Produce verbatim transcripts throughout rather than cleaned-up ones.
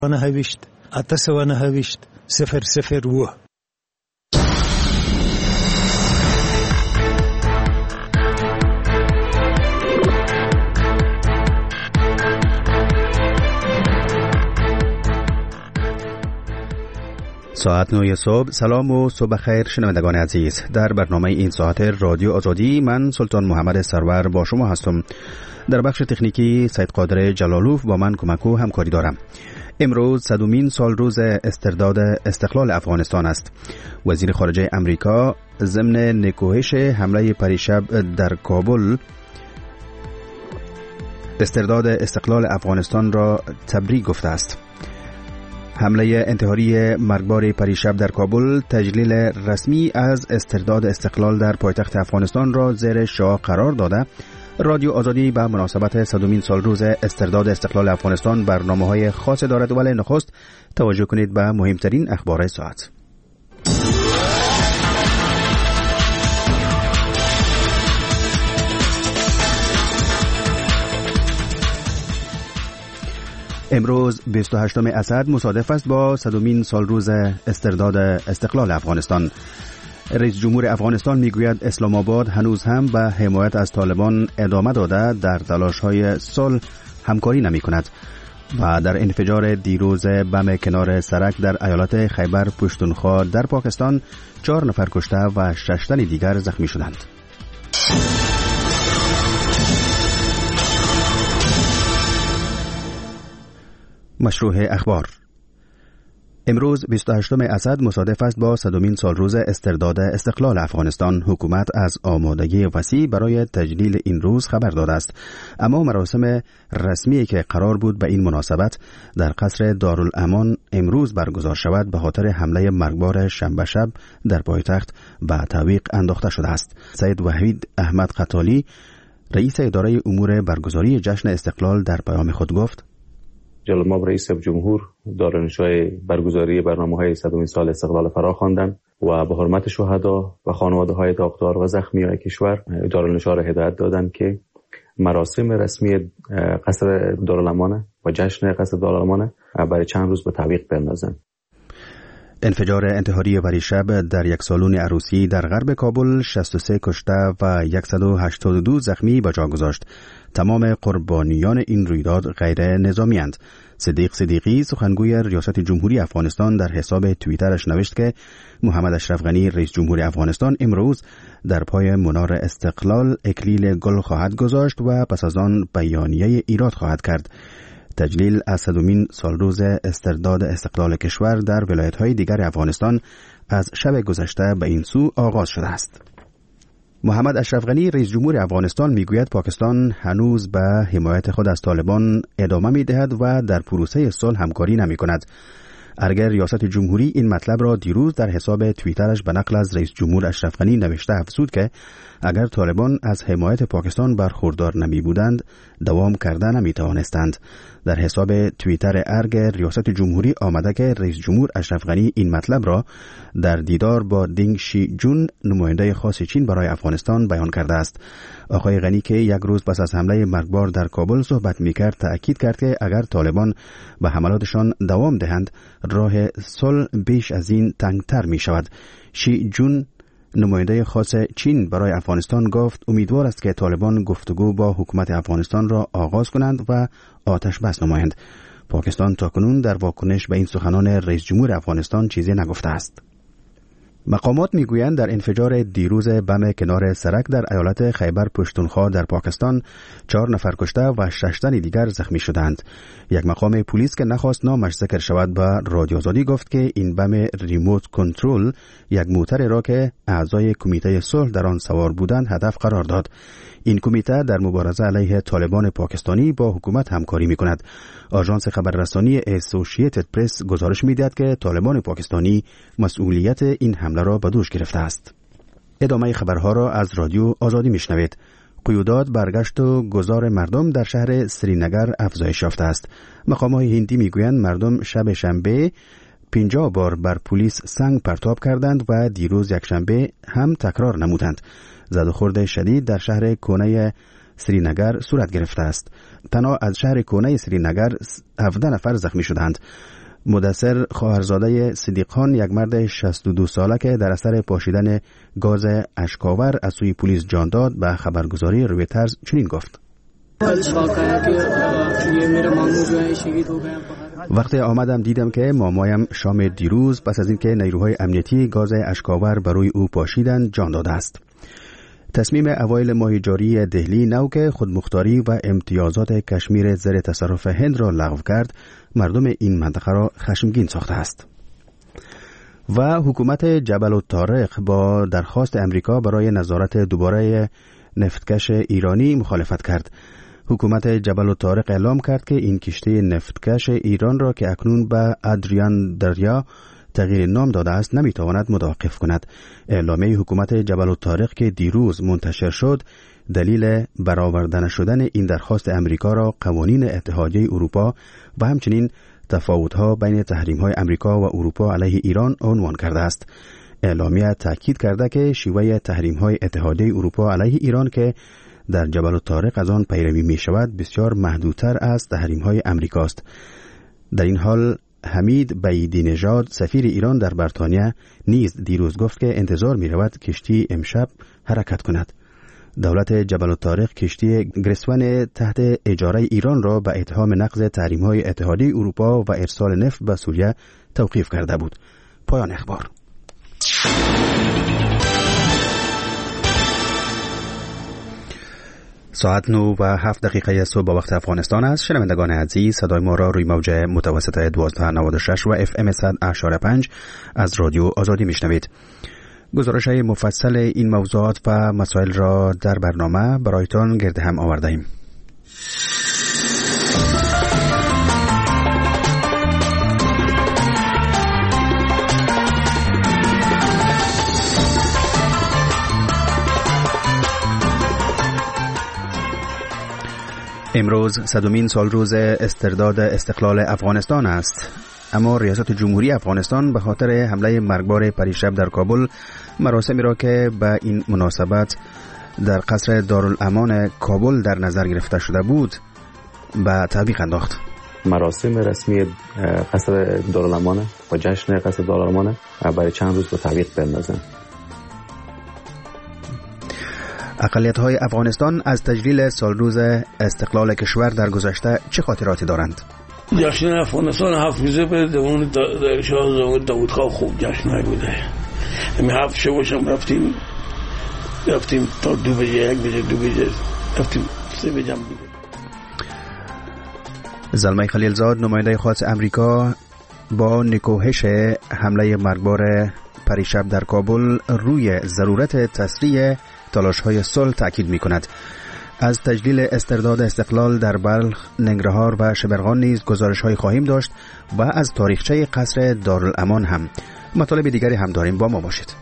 نهویشت اتس و نهویشت صفر صفر و ساعت نه صبح. سلام و صبح خیر شنوندگان عزیز. در برنامه این ساعت رادیو آزادی من سلطان محمد سرور با شما هستم. در بخش تکنیکی سید قادر جلالوف با من کمک و همکاری دارم. امروز صدومین سال روز استرداد استقلال افغانستان است. وزیر خارجه امریکا ضمن نکوهش حمله پریشب در کابل استرداد استقلال افغانستان را تبریک گفته است. حمله انتحاری مرگبار پریشب در کابل تجلیل رسمی از استرداد استقلال در پایتخت افغانستان را زیر شعار قرار داده. رادیو آزادی به مناسبت صدومین سال روز استرداد استقلال افغانستان برنامه‌های خاص دارد، ولی نخست توجه کنید به مهمترین اخبار ساعت. امروز بیست و هشتم اسد مصادف است با صدومین سال روز استرداد استقلال افغانستان. رئیس جمهور افغانستان میگوید اسلام آباد هنوز هم به حمایت از طالبان ادامه داده در تلاش‌های صلح همکاری نمی‌کند و در انفجار دیروز بم کنار سرک در ایالت خیبر پشتونخوا در پاکستان چهار نفر کشته و شش تن دیگر زخمی شدند. مشروع اخبار. امروز بیست و هشتم اسد مصادف است با صدومین سال روز استرداد استقلال افغانستان. حکومت از آمادگی وسیع برای تجلیل این روز خبر داده است، اما مراسم رسمی که قرار بود به این مناسبت در قصر دارالامان امروز برگزار شود به خاطر حمله مرگبار شنبه شب در پایتخت به تعویق انداخته شده است. سید وحید احمد قتالی رئیس اداره امور برگزاری جشن استقلال در پیام خود گفت: جلال ماب رئیس جمهور دارالانشای برگزاری برنامه‌های صدومین سال استقلال فرا خواندند و به حرمت شهدا و خانواده‌های داغدار و زخمیان کشور دارالانشا را هدایت دادند که مراسم رسمی قصر دارالامان و جشن قصر دارالامان برای چند روز به تعویق بندازند. انفجار انتحاری پریشب در یک سالن عروسی در غرب کابل شصت و سه کشته و صد و هشتاد و دو زخمی به جا گذاشت. تمام قربانیان این رویداد غیر نظامی اند. صدیق صدیقی سخنگوی ریاست جمهوری افغانستان در حساب توییترش نوشت که محمد اشرف غنی رئیس جمهوری افغانستان امروز در پای منار استقلال اکلیل گل خواهد گذاشت و پس از آن بیانیه ایراد خواهد کرد. تجلیل از صدومین سال روز استرداد استقلال کشور در ولایت‌های دیگر افغانستان از شب گذشته به این سو آغاز شده است. محمد اشرف غنی رئیس جمهور افغانستان میگوید پاکستان هنوز به حمایت خود از طالبان ادامه میدهد و در پروسه صلح همکاری نمی‌کند. اگر ریاست جمهوری این مطلب را دیروز در حساب توییترش به نقل از رئیس جمهور اشرف غنی نوشته افزود که اگر طالبان از حمایت پاکستان برخوردار نمی بودند دوام کرده نمی توانستند. در حساب توییتر ارگ ریاست جمهوری آمده که رئیس جمهور اشرف غنی این مطلب را در دیدار با دینگ شی جون نماینده خاص چین برای افغانستان بیان کرده است. آقای غنی که یک روز پس از حمله مرگبار در کابل صحبت می‌کرد تأکید کرد که اگر طالبان به حملاتشان دوام دهند راه صلح بیش از این تنگتر می شود. شی جون نماینده خاص چین برای افغانستان گفت امیدوار است که طالبان گفتگو با حکومت افغانستان را آغاز کنند و آتش بس نمایند. پاکستان تاکنون در واکنش به این سخنان رئیس جمهور افغانستان چیزی نگفته است. مقامات میگویند در انفجار دیروز بم کنار سرک در ایالت خیبر پشتونخوا در پاکستان چهار نفر کشته و شش تن دیگر زخمی شدند. یک مقام پلیس که نخواست نامش ذکر شود به رادیو آزادی گفت که این بم ریموت کنترل یک موتر را که اعضای کمیته صلح در آن سوار بودند هدف قرار داد. این کمیته در مبارزه علیه طالبان پاکستانی با حکومت همکاری می‌کند. آژانس خبررسانی اسوسییتد پرس گزارش می‌دهد که طالبان پاکستانی مسئولیت این حمله را به دوش گرفته است. ادامه خبرها را از رادیو آزادی میشنوید. قیودات برگشت و گذار مردم در شهر سرینگر افزایش یافته است. مقامات هندی میگویند مردم شب شنبه پنجاه بار بر پلیس سنگ پرتاب کردند و دیروز یک شنبه هم تکرار نمودند. زد و خورد شدید در شهر کونه سرینگر صورت گرفته است. تنها از شهر کونه سرینگر هفده نفر زخمی شدند. مدثر خواهرزاده صدیقان، یک مرد شصت و دو ساله که در اثر پاشیدن گاز اشکاور از سوی پلیس جان داد، به خبرگزاری رویترز چنین گفت: وقتی آمدم دیدم که مامایم شام دیروز پس از اینکه نیروهای امنیتی گاز اشکاور بر روی او پاشیدند جان داده است. تصمیم اوایل ماه جاری دهلی نو که خودمختاری و امتیازات کشمیر زیر تصرف هند را لغو کرد، مردم این منطقه را خشمگین ساخته است. و حکومت جبل الطارق با درخواست امریکا برای نظارت دوباره نفتکش ایرانی مخالفت کرد. حکومت جبل الطارق اعلام کرد که این کشتی نفتکش ایران را که اکنون به ادریان دریا تغییر نام داده است نمیتواند متوقف کند. اعلامیه حکومت جبل الطارق که دیروز منتشر شد، دلیل برآورده نشدن این درخواست امریکا را قوانین اتحادیه اروپا و همچنین تفاوت‌ها بین تحریم‌های امریکا و اروپا علیه ایران عنوان کرده است. اعلامیه تاکید کرده که شیوه تحریم‌های اتحادیه اروپا علیه ایران که در جبل الطارق از آن پیروی می شود بسیار محدودتر از تحریم‌های امریکا است. در این حال حمید بعیدی نژاد سفیر ایران در بریتانیا نیز دیروز گفت که انتظار می رود کشتی امشب حرکت کند. دولت جبل الطارق کشتی گریسون تحت اجاره ایران را به اتهام نقض تحریم‌های اتحادیه اروپا و ارسال نفت به سوریه توقیف کرده بود. پایان اخبار. ساعت نو و هفت دقیقه صبح با وقت افغانستان است. شنوندگان عزیز، صدای ما را روی موج متوسط دوازده نود و شش و اف ام صد و پنج از رادیو آزادی میشنوید. گزارش های مفصل این موضوعات و مسائل را در برنامه برایتان گرد هم آورده ایم. امروز صدمین سال روز استرداد استقلال افغانستان است، اما ریاست جمهوری افغانستان به خاطر حمله مرگبار پریشب در کابل مراسمی را که به این مناسبت در قصر دارالامان کابل در نظر گرفته شده بود به تعویق انداخت. مراسم رسمی قصر دارالامان و جشن قصر دارالامان برای چند روز به تعویق بندازن. اقلیت‌های افغانستان از تجلیل سالروز استقلال کشور در گذشته چه خاطراتی دارند؟ جشن افغانستان هفت روزه به دوام شاه داوود خان خوب جشن بوده. همین هفت شباشم رفتیم رفتیم تا دو بجه یک بجه دو بجه رفتیم سه بجه هم دیگه. زلمه خلیلزاد نماینده خاص امریکا با نکوهش حمله مرگبار پریشب در کابل روی ضرورت تسریع تلاش‌های صلح تأکید می‌کند. از تجلیل استرداد استقلال در بلخ، ننگرهار و شبرغان نیز گزارش‌های خواهیم داشت و از تاریخچه قصر دارالامان هم. مطالب دیگری هم داریم، با ما باشید.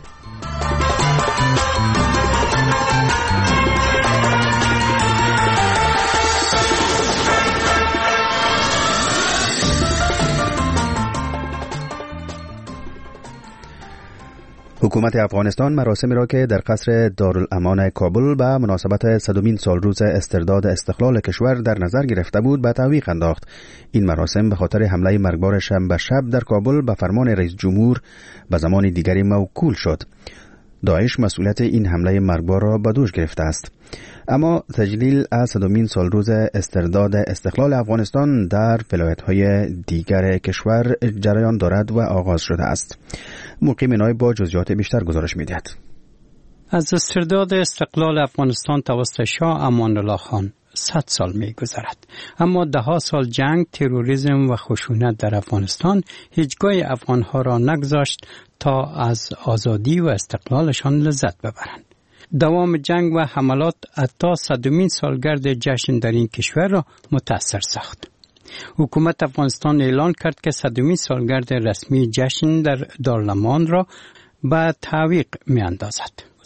حکومت افغانستان مراسمی را که در قصر دارالامان کابل به مناسبت صدمین سالروز استرداد استقلال کشور در نظر گرفته بود به تعویق انداخت. این مراسم به خاطر حمله مرگبار شنبه شب در کابل به فرمان رئیس جمهور به زمان دیگری موکول شد. داعش مسئولیت این حمله مرگبار را به دوش گرفته است. اما تجلیل از صدمین سالروز استرداد استقلال افغانستان در ولایت‌های دیگر کشور جریان دارد و آغاز شده است. مقیم نایب با جزئیات بیشتر گزارش می‌دهد. از استرداد استقلال افغانستان توسط شاه امان الله خان صد سال می‌گذرد، اما ده ها سال جنگ، تروریسم و خشونت در افغانستان هیچگاه افغان‌ها را نگذاشت تا از آزادی و استقلالشان لذت ببرند. دوام جنگ و حملات حتی صدمین سالگرد جشن در این کشور را متأثر ساخت. حکومت افغانستان اعلان کرد که صدمین سالگرد رسمی جشن در دارالامان را به تعویق می اندازد.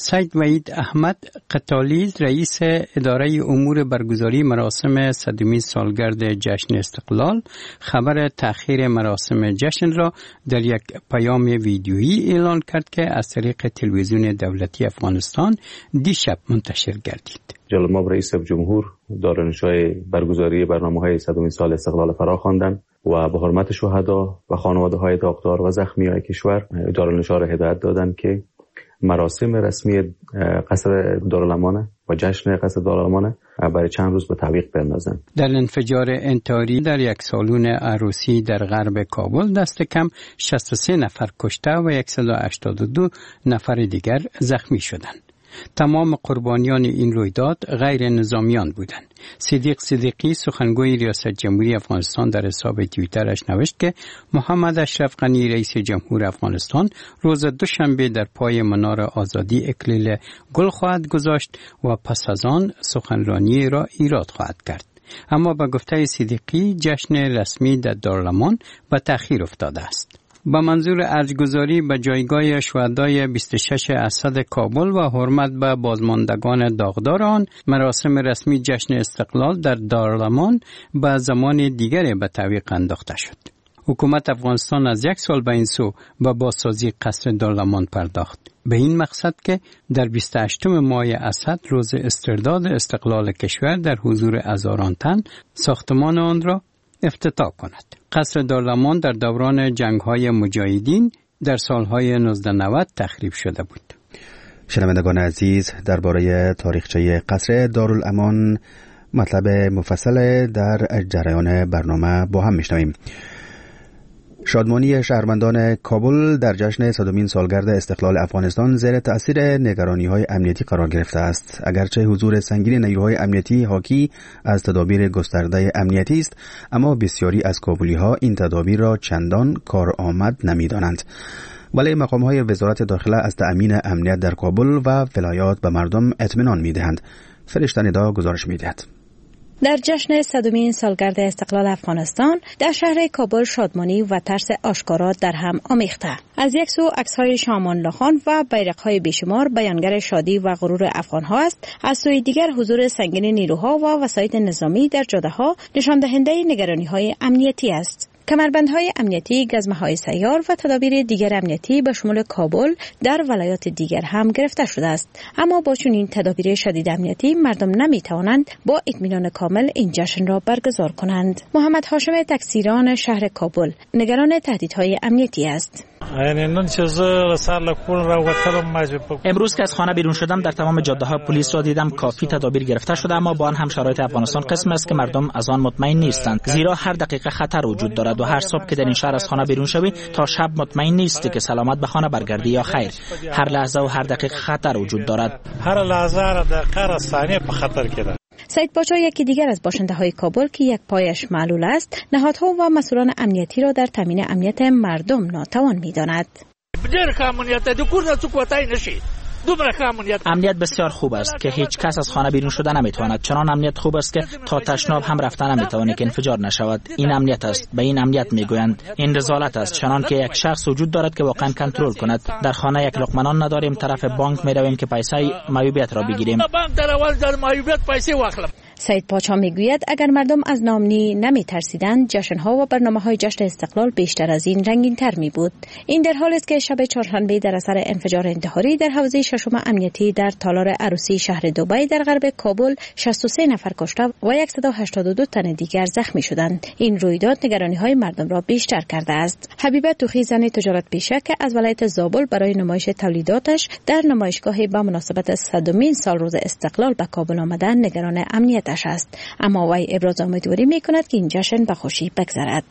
سید وحید احمد قتالیز رئیس اداره امور برگزاری مراسم صدمین سالگرد جشن استقلال خبر تأخیر مراسم جشن را در یک پیام ویدیویی اعلان کرد که از طریق تلویزیون دولتی افغانستان دیشب منتشر گردید. جلال مآب رئیس جمهور دارالانشای برگزاری برنامه‌های صدمین سال استقلال فرا خواندند و به حرمت شهدا و خانواده‌های داغدار و زخمیان کشور دارالانشا را هدایت دادند که مراسم رسمی قصر دارالامانه و جشن قصر دارالامانه برای چند روز به تعویق بندازند. در انفجار انتحاری در یک سالن عروسی در غرب کابل دست کم شصت و سه نفر کشته و صد و هشتاد و دو نفر دیگر زخمی شدند. تمام قربانیان این رویداد غیر نظامیان بودند. صدیق صدیقی سخنگوی ریاست جمهوری افغانستان در حساب توییترش نوشت که محمد اشرف غنی رئیس جمهور افغانستان روز دوشنبه در پای منار آزادی اکلیل گل خواهد گذاشت و پس از آن سخنرانی را ایراد خواهد کرد. اما به گفته صدیقی جشن رسمی در دارالمان به تأخیر افتاده است. با منظور ارجگذاری به جایگاه شهدای بیست و شش اسد کابل و حرمت به بازماندگان داغدار آن، مراسم رسمی جشن استقلال در دارالمان به زمان دیگری به تعویق انداخته شد. حکومت افغانستان از یک سال به این سو به بازسازی قصر دارالمان پرداخت، به این مقصد که در بیست و هشتم ماه اسد روز استرداد استقلال کشور در حضور هزاران تن ساختمان آن را افتتاح کند. قصر دارالمان در دوران جنگ‌های مجاهدین در سالهای نوزده نود تخریب شده بود. شنوندگان عزیز، درباره تاریخچه قصر دارالامان مطلب مفصل در جریان برنامه با هم میشنویم. شادمانی شهروندان کابل در جشن صدمین سالگرد استقلال افغانستان زیر تأثیر نگرانی‌های امنیتی قرار گرفته است. اگرچه حضور سنگین نیروهای امنیتی حاکی از تدابیر گسترده امنیتی است، اما بسیاری از کابلی‌ها این تدابیر را چندان کارآمد نمی‌دانند. ولی مقام‌های وزارت داخله از تأمین امنیت در کابل و ولایات به مردم اطمینان می‌دهند. فرشته ندا گزارش می‌دهد. در جشن صدمین سالگرد استقلال افغانستان در شهر کابل شادمانی و ترس آشکارا در هم آمیخته. از یک سو عکس‌های شاه امان الله خان و بیرق‌های بیشمار بیانگر شادی و غرور افغان‌ها است، از سوی دیگر حضور سنگین نیروها و وسایط نظامی در جاده‌ها نشان دهنده نگرانی‌های امنیتی است. کمربندهای امنیتی، گزمه‌های سیار و تدابیر دیگر امنیتی به شمول کابل در ولایات دیگر هم گرفته شده است. اما با چنین تدابیر شدید امنیتی مردم نمی‌توانند با اطمینان کامل این جشن را برگزار کنند. محمد هاشم تکثیران شهر کابل نگران تهدیدهای امنیتی است. امروز که از خانه بیرون شدم در تمام جاده‌ها پلیس را دیدم. کافی تدابیر گرفته شده، اما با آن هم شرایط افغانستان قسم است که مردم از آن مطمئن نیستند، زیرا هر دقیقه خطر وجود دارد و هر صبح که در این شهر از خانه بیرون شوی تا شب مطمئن نیستی که سلامت به خانه برگردی یا خیر. هر لحظه و هر دقیقه خطر وجود دارد. هر لحظه هر دقیقه ثانیه په خطر کې ده. سید پاچا یکی دیگر از باشنده های کابل که یک پایش معلول است، نهادها و مسئولان امنیتی را در تامین امنیت مردم ناتوان می‌داند. امنیت بسیار خوب است که هیچ کس از خانه بیرون شده نمیتواند. چنان امنیت خوب است که تا تشناب هم رفتن نمیتوانه که انفجار نشود. این امنیت است. به این امنیت میگویند. این رذالت است. چنان که یک شخص وجود دارد که واقعا کنترل کند. در خانه یک لقمه نان نداریم، طرف بانک میرویم که پیسه معیوبیت را بگیریم. سید پاچا میگوید اگر مردم از ناامنی نمی ترسیدند، جشن‌ها و برنامه‌های جشن استقلال بیشتر از این رنگین‌تر می بود. این در حالی است که شب چهارشنبه در اثر انفجار انتحاری در حوزه ششم امنیتی در تالار عروسی شهر دبی در غرب کابل شصت و سه نفر کشته و صد و هشتاد و دو تن دیگر زخمی شدند. این رویداد نگرانی‌های مردم را بیشتر کرده است. حبیبه توخی، زن تجارت پیشه که از ولایت زابل برای نمایش تولیداتش در نمایشگاهی به مناسبت صدمین سال روز استقلال به کابل آمدن، نگران امنیت است، اما وی ابراز امیدواری می کند که این جشن به خوشی بگذرد.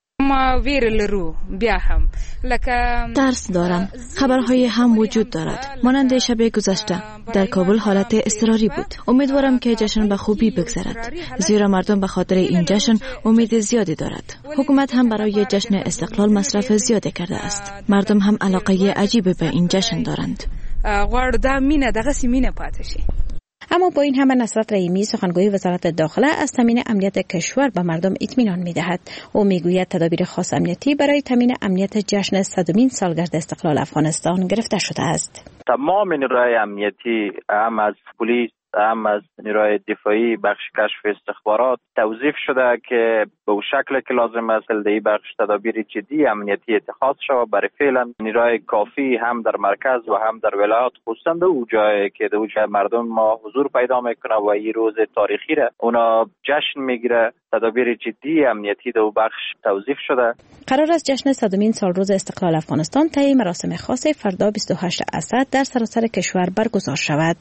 ترس دارم. خبرهای هم وجود دارد. مانند شب گذشته در کابل حالت اضطراری بود. امیدوارم که جشن به خوبی بگذرد، زیرا مردم به خاطر این جشن امید زیادی دارد. حکومت هم برای جشن استقلال مصرف زیادی کرده است. مردم هم علاقه عجیبی به این جشن دارند. اما با این همه نصرت رحیمی سخنگوی وزارت داخله از تامین امنیت کشور به مردم اطمینان می‌دهد. او میگوید تدابیر خاص امنیتی برای تامین امنیت جشن صدمین سالگرد استقلال افغانستان گرفته شده است. تمام نیروهای امنیتی، هم از پلیس، هم از نیروهای دفاعی، بخش کشف استخبارات توظیف شده که به شکل که لازم است در بخش تدابیر جدی امنیتی اتخاذ شود. برای فعلا نیروهای کافی هم در مرکز و هم در ولایات، خصوصا در او جایی که در جای مردم ما حضور پیدا میکنه و این روز تاریخی را اونا جشن میگیره، تدابیر جدی امنیتی در او بخش توظیف شده. قرار است جشن صدمین سالروز استقلال افغانستان طی مراسم خاص فردا بیست و هشت اسد در سراسر کشور برگزار شود.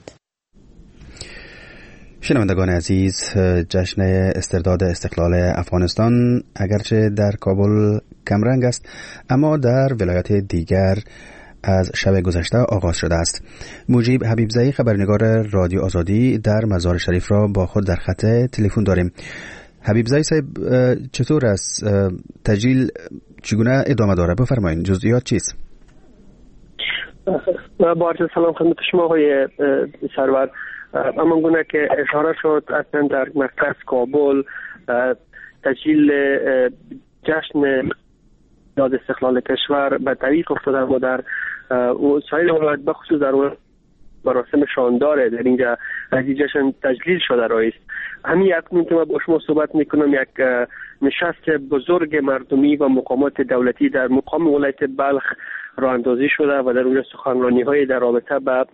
شنوندگان عزیز، جشن استرداد استقلال افغانستان اگرچه در کابل کمرنگ است، اما در ولایات دیگر از شب گذشته آغاز شده است. مجیب حبیبزایی خبرنگار رادیو آزادی در مزار شریف را با خود در خط تلفن داریم. حبیبزایی صاحب، چطور است؟ تجلیل چگونه ادامه داره؟ بفرمایید، جزئیات چیست؟ با عرض سلام خدمت شما آقای سرور. اما گونه که اشاره شد، اصلا در مرکز کابل تجلیل جشن داد استقلال کشور به طریق افتاده و در سایر ولایات بخصوص در مراسم شاندار در اینجا از این جشن تجلیل شده رایست. همین اکنون که من با شما صحبت میکنم یک نشست بزرگ مردمی و مقامات دولتی در مقام ولایت بلخ راه اندازی شده و در اونجا سخنرانی های در رابطه به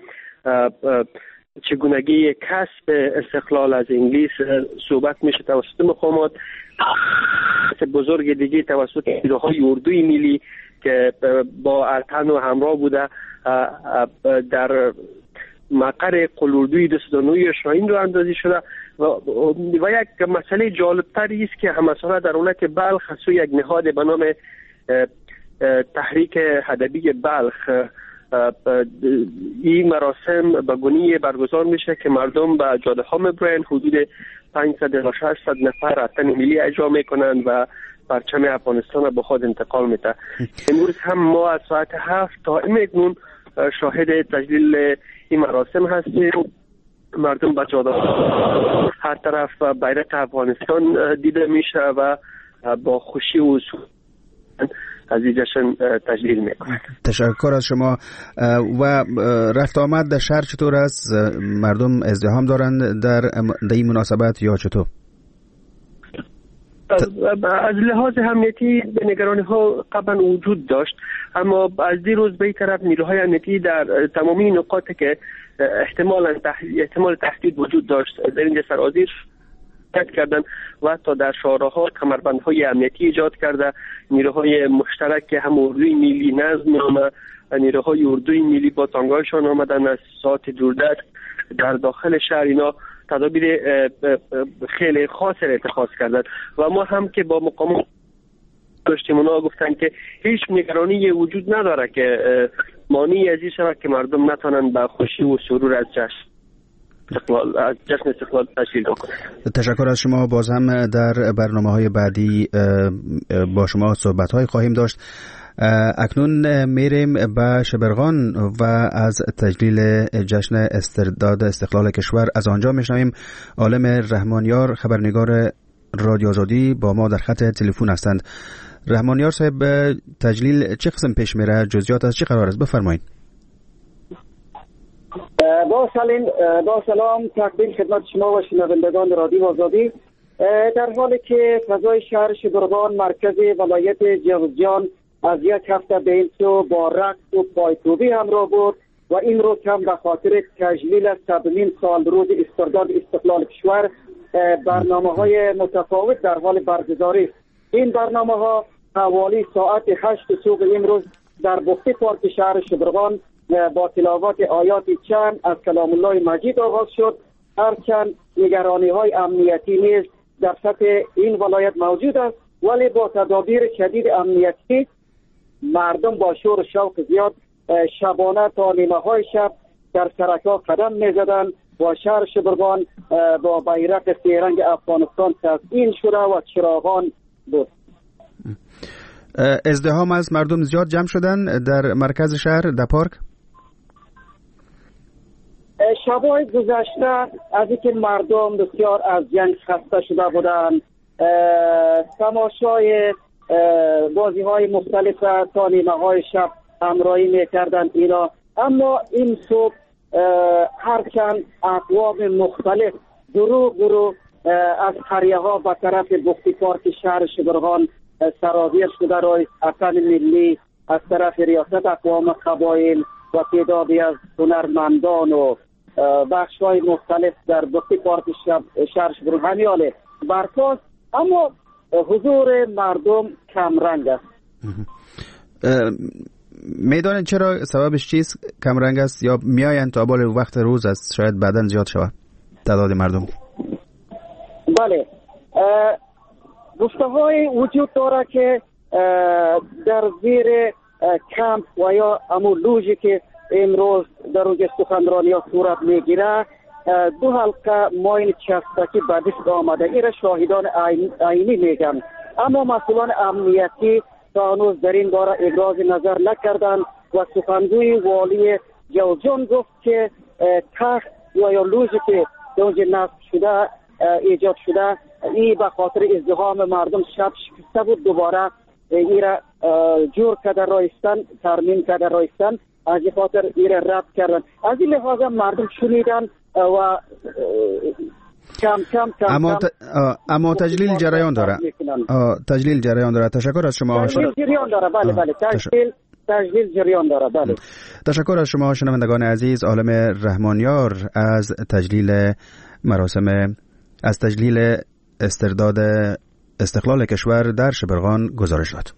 چگونگی کسب استقلال از انگلیس صحبت میشه توسط مقامات بزرگ دیگه، توسط نیروهای اردوی ملی که با ارتن و همراه بوده در مقر قلاردوی دویست و نه شاهین رو اندازی شده و, و یک مسئله جالبتری است که همه ساله در ولایت بلخ از سوی یک نهاد به نام تحریک ادبی بلخ این مراسم به گونی برگزار میشه که مردم به جاده ها میبرن، حدود پانصد تا ششصد نفر ارتن ملی اجرا میکنن و پرچم افغانستان به خود انتقال میده. امروز هم ما از ساعت هفت تا امکنون شاهد تجلیل این مراسم هستیم. مردم به جاده هر طرف بیرق افغانستان دیده میشه و با خوشی و از این جشن تجلیل میکنه. تشکر از شما. و رفت آمد در شهر چطور است؟ مردم ازدحام دارند در این مناسبت یا چطور؟ از لحاظ امنیتی به نگرانی ها قبلا وجود داشت، اما از دیروز به این طرف نیروهای امنیتی در تمامی نقاطی که احتمال احتمال تهدید وجود داشت در اینجا سرازیر کردن و حتی در شارع‌ها کمربندهای امنیتی ایجاد کرده. نیروهای مشترک هم اردوی ملی نظم و نیروهای اردوی ملی با تانگایشان آمدن از ساعت دوردست در داخل شهر اینا تدابیر خیلی خاص را اتخاذ کردن و ما هم که با مقام داشتیم اونا گفتن که هیچ نگرانی وجود نداره که مانعی از این شود که مردم نتونن با خوشی و سرور از جشن استقلال از جشن استقلال تشکیل کنند. تشکر از شما. باز هم در برنامه‌های بعدی با شما صحبت‌های خواهیم داشت. اکنون میریم به شبرغان و از تجلیل جشن استرداد استقلال کشور از آنجا میشنویم. عالم رحمانیار خبرنگار رادیو آزادی با ما در خط تلفن هستند. رحمانیار صاحب، تجلیل چه قسم پیش میره؟ جزئیات از چه قرار است؟ بفرمایید. با سلام با سلام تقدیم خدمت شما و شنوندگان رادیو آزادی. در حالی که فضای شهر شبرغان مرکز ولایت جوزجان از یک هفته به این سو با رقص و پایکوبی همراه بود و این روز هم به خاطر تجلیل صدمین سال روز استرداد استقلال کشور برنامه های متفاوت در حال برگزاری است. این برنامه ها حوالی ساعت هشت صبح امروز در بخت پارک شهر شبرغان با تلاوت آیات چند از کلام الله مجید آغاز شد. هرچند نگرانی های امنیتی نیز در سطح این ولایت موجود است، ولی با تدابیر شدید امنیتی مردم با شور و شوق زیاد شبانه تا نیمه های شب در سرک‌ها قدم می‌زدند و شهر شبرغان با بیرق سه رنگ افغانستان تزیین شده و چراغان بود. ازدحام از مردم زیاد جمع شدن در مرکز شهر در پارک؟ شبای گذشته از اینکه مردم بسیار از جنگ خسته شده بودند، تماشای بازی های مختلف تا نیمه های شب همراهی میکردند اینا. اما این صبح هرچند اقوام مختلف گروه گروه از قریه ها به طرف بختی پارک شهر شبرغان سرازیر شده رای اتن ملی از طرف ریاست اقوام قبایل و تعدادی از هنرمندان و بخش های مختلف در بختی پارک شهر شبرغان همیاله برپاست، اما حضور مردم کمرنگ است. میدانید چرا سببش چیست کمرنگ است یا میآیند تا بال وقت روز است شاید بعداً زیاد شود تعداد مردم؟ بله، گفته های وجود داره که در زیر کمپ و یا امون لوژی که امروز در روز سخنرانی ها صورت میگیره دو حلقه ماین چسبکی به دست آمده. این شاهدان عینی میگن، اما مسئولان امنیتی تا هنوز در این باره ابراز نظر نکردند و سخنگوی والی جوزجان گفت که تخت و یا لوژی که اونجا نصب شده ایجاد شده این به خاطر ازدحام مردم شب شکسته بود، دوباره این را جور کرده رایستن ترمیم کرده رایستن، از این خاطر این را رد کردن. از این لحاظ مردم شنیدن و کم کم کم اما ت... اما تجلیل جریان داره تجلیل جریان داره تشکر از شما. تجلیل جریان داره بله بله تجلیل تجلیل جریان داره بله. تشکر از شما شنوندگان عزیز. عالم رحمانیار از تجلیل مراسم از تجلیل استرداد استقلال کشور در شبرغان گزارش داد.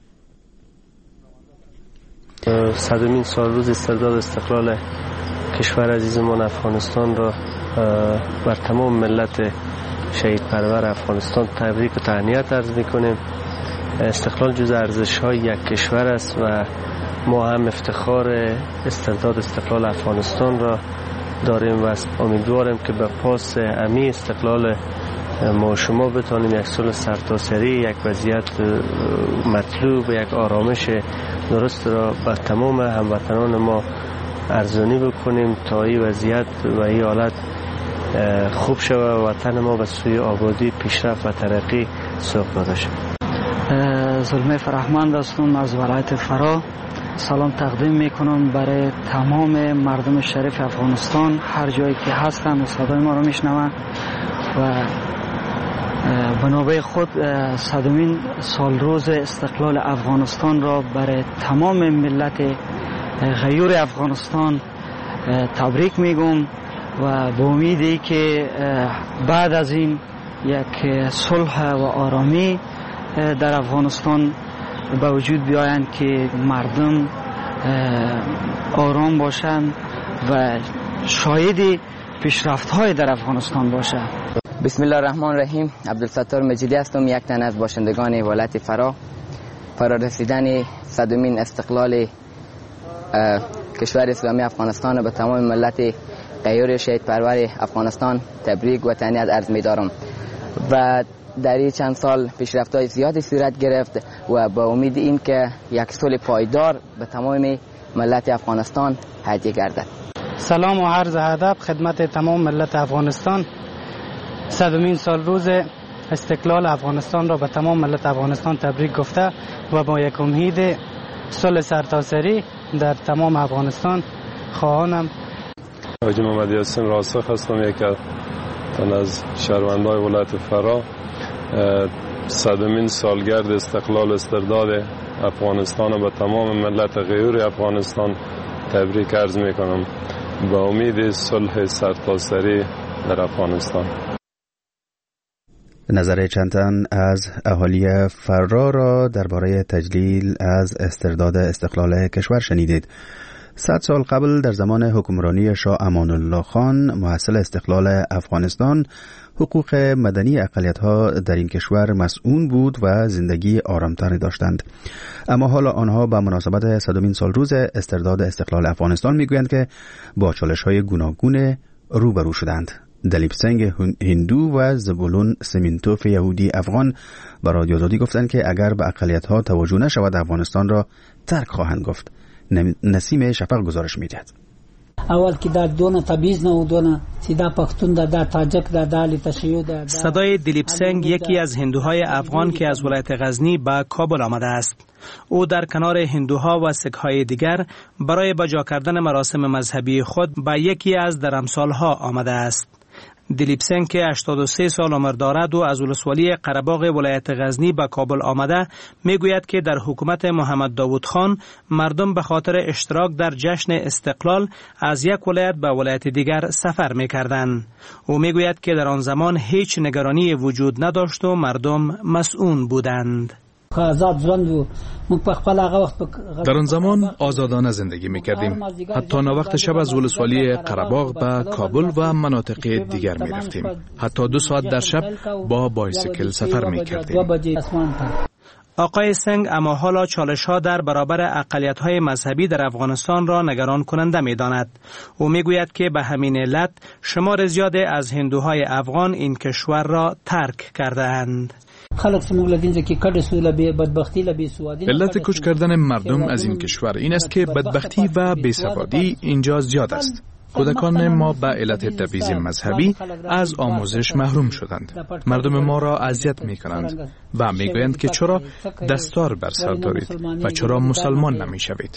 صدمین سال روز استرداد استقلال کشور عزیزمان افغانستان را بر تمام ملت شهید پرور افغانستان تبریک و تهنیت عرض می‌کنیم. استقلال جز ارزش‌های یک کشور است و ما هم افتخار استرداد استقلال افغانستان را داریم و امیدواریم که به پاس امی استقلال ما شما بتانیم یک صلح سرتاسری، یک وضعیت مطلوب، یک آرامش درست را بر تمام هموطنان ما ارزانی بکنیم تا این وضعیت و این حالت خوب شود و وطن ما به سوی آبادی، پیشرفت و ترقی سوق داده شود. زلمه فرهمند هستم از ولایت فرا. سلام تقدیم میکنم برای تمام مردم شریف افغانستان هر جایی که هستن و صدای ما رو میشنون و به نوبه خود صدمین سال روز استقلال افغانستان را برای تمام ملت غیور افغانستان تبریک میگم و به امیدی که بعد از این یک صلح و آرامی در افغانستان به وجود بیایند که مردم آرام باشند و شاهد پیشرفت‌های در افغانستان باشند. بسم الله الرحمن الرحیم. عبدالستار مجیدی هستم، یک تن از باشندگان ولایت فرا. فرا رسیدن صدمین استقلال کشور اسلامی افغانستان به تمام ملت غیور شهید پرور افغانستان تبریک و تهنیت عرض می‌دارم و در این چند سال پیشرفت‌های زیادی صورت گرفت و با امید این که یک صلح پایدار به تمام ملت افغانستان هدیه گردد. سلام و عرض ادب خدمت تمام ملت افغانستان. صدمین سال روز استقلال افغانستان را به تمام ملت افغانستان تبریک گفته و با یک امید صلح سرتاسری در تمام افغانستان خواهانم. حاجی محمد یاسین راسخ هستم، یک تن از شهروندان ولایت فرا. صدمین سالگرد استقلال استرداد افغانستان به تمام ملت غیور افغانستان تبریک عرض میکنم با امید صلح سرتاسری در افغانستان. نظر چند تن از اهالی فرا را درباره تجلیل از استرداد استقلال کشور شنیدید. صد سال قبل در زمان حکمرانی شاه امان الله خان محصل استقلال افغانستان حقوق مدنی اقلیت‌ها در این کشور مسئول بود و زندگی آرامتری داشتند. اما حالا آنها به مناسبت صدمین سال روز استرداد استقلال افغانستان میگویند که با چالش‌های گوناگون روبرو شدند. دلیپ سنگ هندو و زبولون سمینتوف یهودی افغان به رادیو آزادی گفتند که اگر به اقلیت‌ها توجه نشود افغانستان را ترک خواهند گفت. نسیم شفق گزارش می‌دهد. اول که در دونه تبعیض نه و دونه سیدا پختون ده ده تاجک ده ده تشیع ده. صدای دلیپ سنگ یکی از هندوهای افغان که از ولایت غزنی به کابل آمده است. او در کنار هندوها و سکهای دیگر برای بجا کردن مراسم مذهبی خود به یکی از درمسالها آمده است. دلیپ سنگ که هشتاد و سه سال عمر دارد و از ولسوالی قره‌باغ ولایت غزنی به کابل آمده، میگوید که در حکومت محمد داوود خان مردم به خاطر اشتراک در جشن استقلال از یک ولایت به ولایت دیگر سفر می‌کردند. او میگوید که در آن زمان هیچ نگرانی وجود نداشت و مردم مسئول بودند. در آن زمان آزادانه زندگی می‌کردیم. حتی وقت شب از ولسوالی قره‌باغ به کابل و مناطق دیگر می‌رفتیم. حتی دو ساعت در شب با بایسیکل سفر می‌کردیم. آقای سنگ اما حالا چالش‌ها در برابر اقلیت‌های مذهبی در افغانستان را نگران کننده می‌داند. او می‌گوید که به همین علت شمار زیادی از هندوهای افغان این کشور را ترک کرده‌اند. علت کوچ کردن مردم از این کشور این است که بدبختی و بیسوادی اینجا زیاد است. کودکان ما به علت تبعیض مذهبی از آموزش محروم شدند. مردم ما را اذیت می کنند و می گویند که چرا دستار بر سر دارید و چرا مسلمان نمی شوید.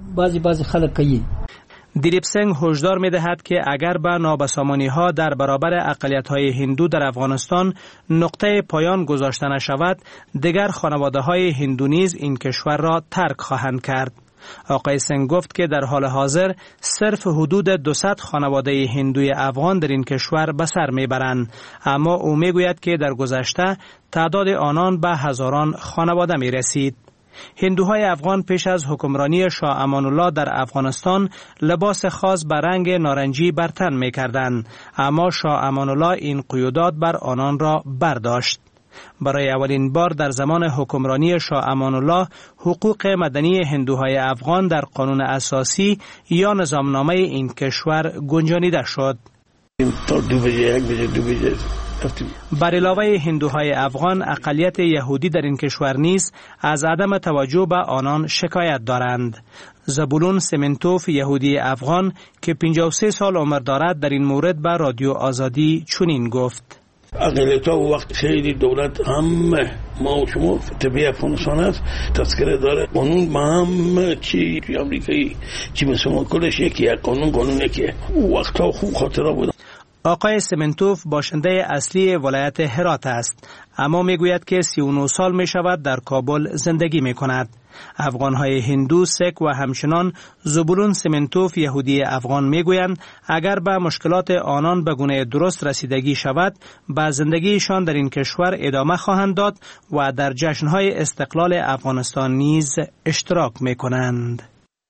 دلیپ سنگ هشدار می دهد که اگر به نابسامانی ها در برابر اقلیت های هندو در افغانستان نقطه پایان گذاشته نشود، دیگر خانواده های هندو نیز این کشور را ترک خواهند کرد. آقای سنگ گفت که در حال حاضر صرف حدود دویست خانواده هندوی افغان در این کشور به سر میبرند، اما او میگوید که در گذشته تعداد آنان به هزاران خانواده می رسید. هندوهای افغان پیش از حکمرانی شاه امان الله در افغانستان لباس خاص به رنگ نارنجی بر تن می کردند، اما شاه امان الله این قیودات بر آنان را برداشت. برای اولین بار در زمان حکمرانی شاه امان الله حقوق مدنی هندوهای افغان در قانون اساسی یا نظامنامه این کشور گنجانیده شد. بر علاوه هندوهای افغان، اقلیت یهودی در این کشور نیز از عدم توجه به آنان شکایت دارند. زبولون سمنتوف یهودی افغان که پنجاه و سه سال عمر دارد در این مورد به رادیو آزادی چنین گفت: اقلیت ها وقت خیلی دولت همه ما و شما طبیع افغانستان است تذکره داره، قانون ما همه چی امریکایی چی مثلا کلش یکی قانون قانون یکی وقت ها خوب خاطره بود. آقای سمنتوف باشنده اصلی ولایت هرات است، اما میگوید که سی و نه سال می شود در کابل زندگی می کند. افغانهای هندو، سک و همچنان زبولون سمنتوف یهودی افغان میگویند اگر به مشکلات آنان به گونه درست رسیدگی شود، به زندگیشان در این کشور ادامه خواهند داد و در جشنهای استقلال افغانستان نیز اشتراک می کنند.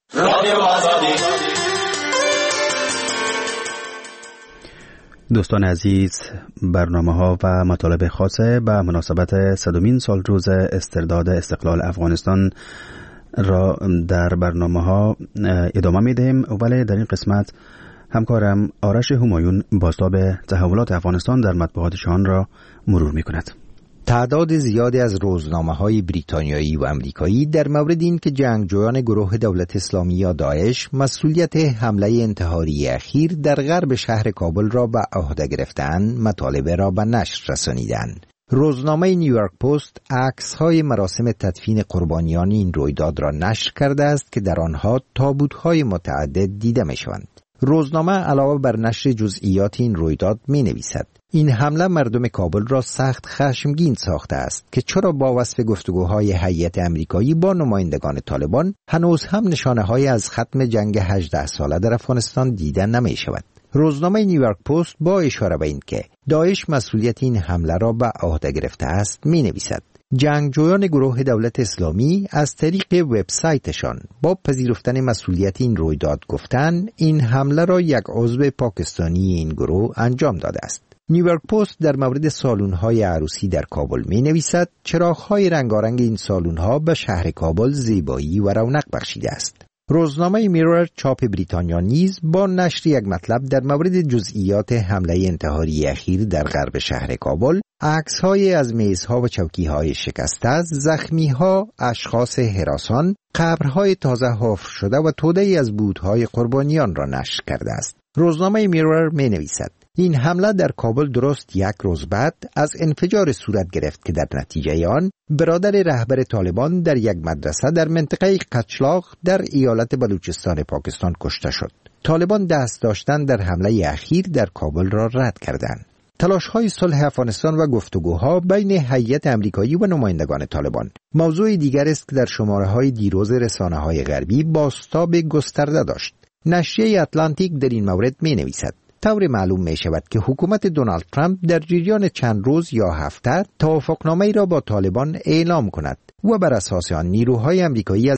دوستان عزیز، برنامه ها و مطالب خاصه به مناسبت صدمین سال روز استرداد استقلال افغانستان را در برنامه ها ادامه می دهیم، ولی در این قسمت همکارم آرش همایون بازتاب تحولات افغانستان در مطبوعاتشان را مرور می کند. تعداد زیادی از روزنامه‌های بریتانیایی و آمریکایی در مورد این که جنگجویان گروه دولت اسلامی یا داعش مسئولیت حمله انتحاری اخیر در غرب شهر کابل را به عهده گرفتند، مطالب را به نشر رسانیدند. روزنامه نیویورک پست عکس‌های مراسم تدفین قربانیان این رویداد را نشر کرده است که در آنها تابوت‌های متعدد دیده می‌شوند. روزنامه علاوه بر نشر جزئیات این رویداد می‌نویسد: این حمله مردم کابل را سخت خشمگین ساخته است که چرا با وصف گفتگوهای هیئت امریکایی با نمایندگان طالبان هنوز هم نشانه‌های از ختم جنگ هجده ساله در افغانستان دیده نمی‌شود. روزنامه نیویورک پست با اشاره به این که داعش مسئولیت این حمله را به عهده گرفته است می‌نویسد: جنگجویان گروه دولت اسلامی از طریق وبسایتشان با پذیرفتن مسئولیت این رویداد گفتند این حمله را یک عضو پاکستانی این گروه انجام داده است. نیویورک پست در مورد سالن‌های عروسی در کابل می‌نویسد: چراغ‌های رنگارنگ این سالن‌ها به شهر کابل زیبایی و رونق بخشیده است. روزنامه میرور چاپ بریتانیا نیز با نشر یک مطلب در مورد جزئیات حمله انتحاری اخیر در غرب شهر کابل عکس‌های از میزها و چوکی‌های شکسته، زخمی‌ها، اشخاص هراسان، قبرهای تازه حفر شده و توده‌ای از بودهای قربانیان را نشر کرده است. روزنامه میرور می‌نویسد این حمله در کابل درست یک روز بعد از انفجار صورت گرفت که در نتیجه آن برادر رهبر طالبان در یک مدرسه در منطقه قچلاق در ایالت بلوچستان پاکستان کشته شد. طالبان دست داشتن در حمله اخیر در کابل را رد کردند. تلاش‌های صلح افغانستان و گفتگوها بین هیئت آمریکایی و نمایندگان طالبان موضوع دیگر است که در شماره‌های دیروز رسانه‌های غربی بازتاب گسترده داشت. نشریه اتلانتیک در این مورد می‌نویسد طور معلوم می شود که حکومت دونالد ترامپ در جریان چند روز یا هفته توافقنامه‌ای را با طالبان اعلام کند و بر اساس آن نیروهای آمریکایی از